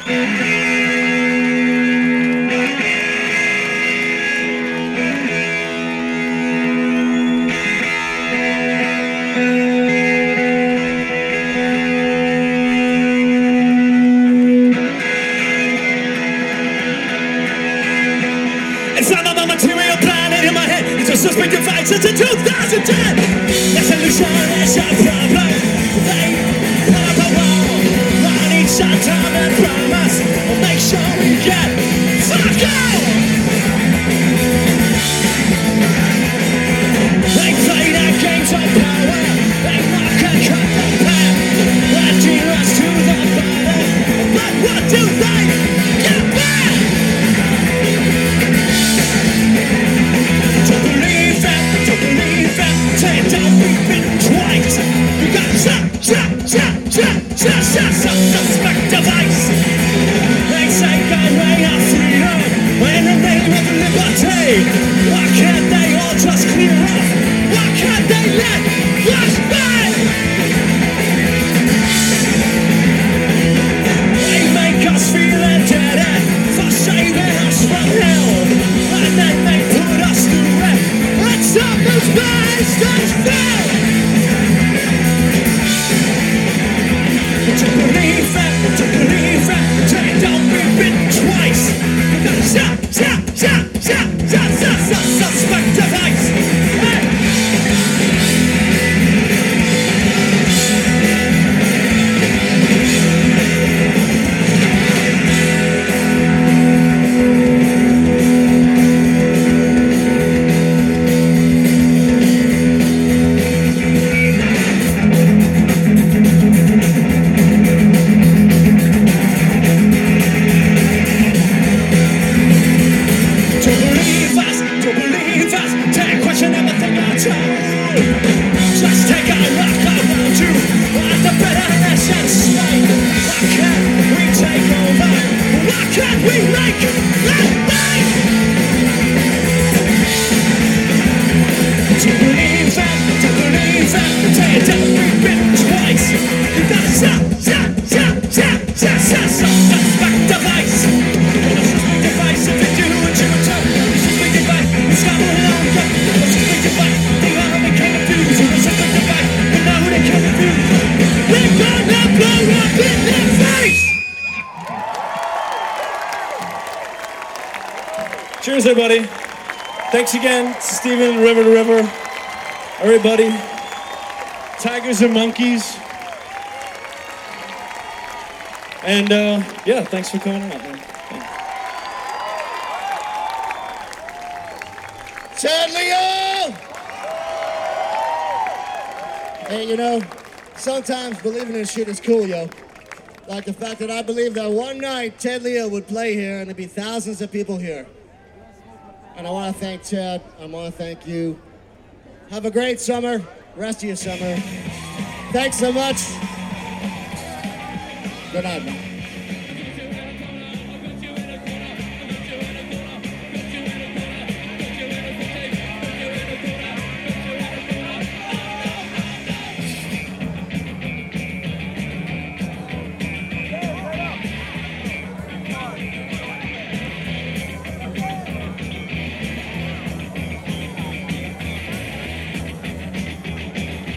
And some of the material planet in my head is a suspect device since 2010. The solution is a problem. They put up a wall. I need some time and promise. We'll make sure we get fucked out. They play their games of power. They mock and cut the path. Letting us to the bottom. But what do they get back? Say it down, we've been twice. You got suspect device. They say God way of freedom in the name of liberty. Why can't they all just clear up? Why can't they let us be? They make us feel indebted for saving us from hell, and then they put us through it. Let's up those bodies that fell. To believe it, say it don't be bitten twice. You gotta suspect device. Hey! Just take a look around you at the bitterness and slate. Why can't we take over? Why can't we make it right? To believe it, say it don't be bitten twice. You gotta suspect device. Suspect device, if you do what you were told. Suspect device, it's got one on you. Suspect device. Cheers, everybody. Thanks again to Steven, River to River, everybody. Tigers and monkeys. And yeah, thanks for coming out, man. Ted Leo! Hey, you know, sometimes believing in shit is cool, yo. Like the fact that I believe that one night Ted Leo would play here and there'd be thousands of people here. And I want to thank Ted. I want to thank you. Have a great summer. Rest of your summer. Thanks so much. Good night, man.